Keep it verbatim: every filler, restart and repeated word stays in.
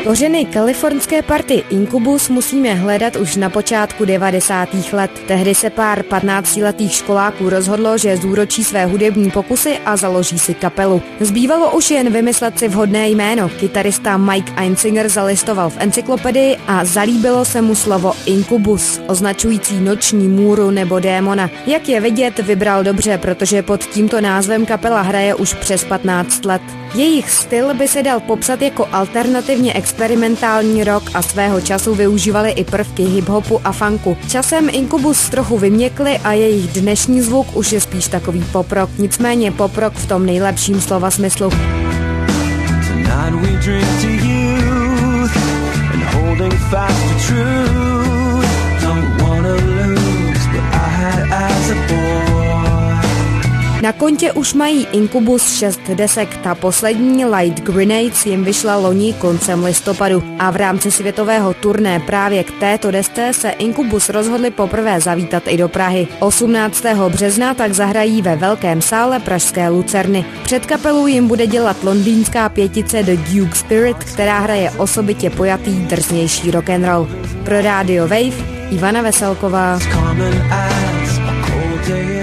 Kořeny kalifornské party Incubus musíme hledat už na počátku devadesátých let. Tehdy se pár patnáctiletých školáků rozhodlo, že zúročí své hudební pokusy a založí si kapelu. Zbývalo už jen vymyslet si vhodné jméno. Kytarista Mike Einziger zalistoval v encyklopedii a zalíbilo se mu slovo Incubus, označující noční můru nebo démona. Jak je vidět, vybral dobře, protože pod tímto názvem kapela hraje už přes patnáct let. Jejich styl by se dal popsat jako alternativně experimentální rock a svého času využívali i prvky hip-hopu a funku. Časem Incubus trochu vyměkli a jejich dnešní zvuk už je spíš takový pop-rock, nicméně pop-rock v tom nejlepším slova smyslu. Na kontě už mají Incubus šest desek, ta poslední Light Grenades jim vyšla loni koncem listopadu a v rámci světového turné právě k této desce se Incubus rozhodli poprvé zavítat i do Prahy. osmnáctého března tak zahrají ve velkém sále pražské Lucerny. Před kapelou jim bude dělat londýnská pětice The Duke Spirit, která hraje osobitě pojatý, drznější rock'n'roll. Pro Radio Wave Ivana Veselková.